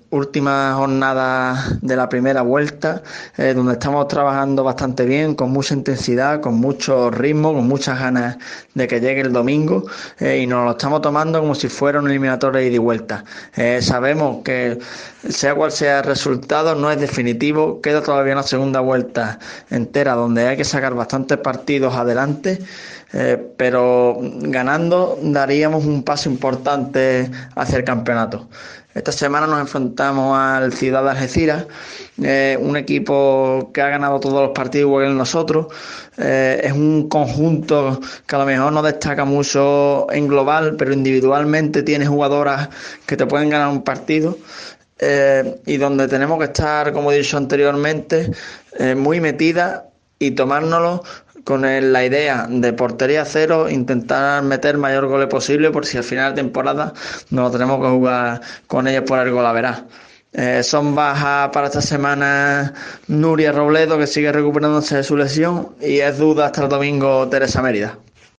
últimas jornadas de la primera vuelta, donde estamos trabajando bastante bien, con mucha intensidad, con mucho ritmo, con muchas ganas de que llegue el domingo, y nos lo estamos tomando como si fuera un eliminatorio de ida y vuelta. Sabemos que sea cual sea el resultado, no es definitivo, queda todavía una segunda vuelta entera donde hay que sacar bastantes partidos adelante. Pero ganando daríamos un paso importante hacia el campeonato. Esta semana nos enfrentamos al Ciudad de Algeciras, un equipo que ha ganado todos los partidos igual que nosotros. Es un conjunto que a lo mejor no destaca mucho en global, pero individualmente tiene jugadoras que te pueden ganar un partido. Y donde tenemos que estar, como he dicho anteriormente, muy metidas y tomárnoslo con la idea de portería cero, intentar meter mayor goles posible, por si al final de temporada no lo tenemos que jugar con ellos por el golaveras. Son bajas para esta semana Nuria Robledo, que sigue recuperándose de su lesión, y es duda hasta el domingo Teresa Mérida.